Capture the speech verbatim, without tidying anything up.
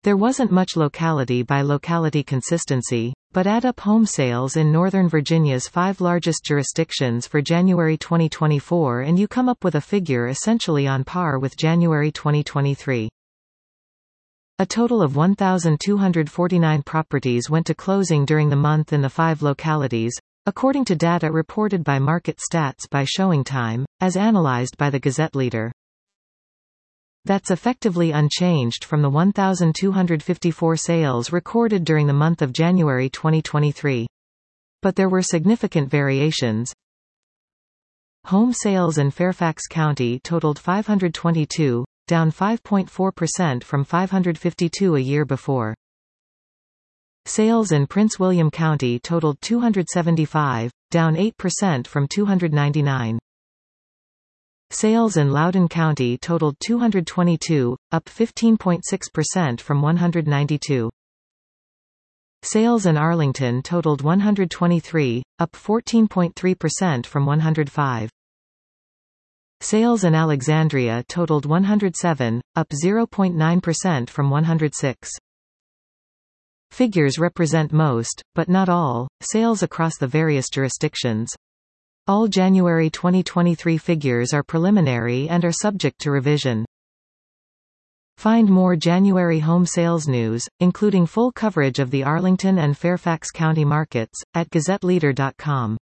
There wasn't much locality-by-locality consistency, but add up home sales in Northern Virginia's five largest jurisdictions for January twenty twenty-four and you come up with a figure essentially on par with January twenty twenty-three. A total of one thousand two hundred forty-nine properties went to closing during the month in the five localities, according to data reported by Market Stats by ShowingTime, as analyzed by the Gazette Leader. That's effectively unchanged from the one thousand two hundred fifty-four sales recorded during the month of January twenty twenty-three. But there were significant variations. Home sales in Fairfax County totaled five hundred twenty-two, down five point four percent from five hundred fifty-two a year before. Sales in Prince William County totaled two hundred seventy-five, down eight percent from two hundred ninety-nine. Sales in Loudoun County totaled two hundred twenty-two, up fifteen point six percent from one hundred ninety-two. Sales in Arlington totaled one hundred twenty-three, up fourteen point three percent from one hundred five. Sales in Alexandria totaled one hundred seven, up zero point nine percent from one hundred six. Figures represent most, but not all, sales across the various jurisdictions. All January twenty twenty-three figures are preliminary and are subject to revision. Find more January home sales news, including full coverage of the Arlington and Fairfax County markets, at gazette leader dot com.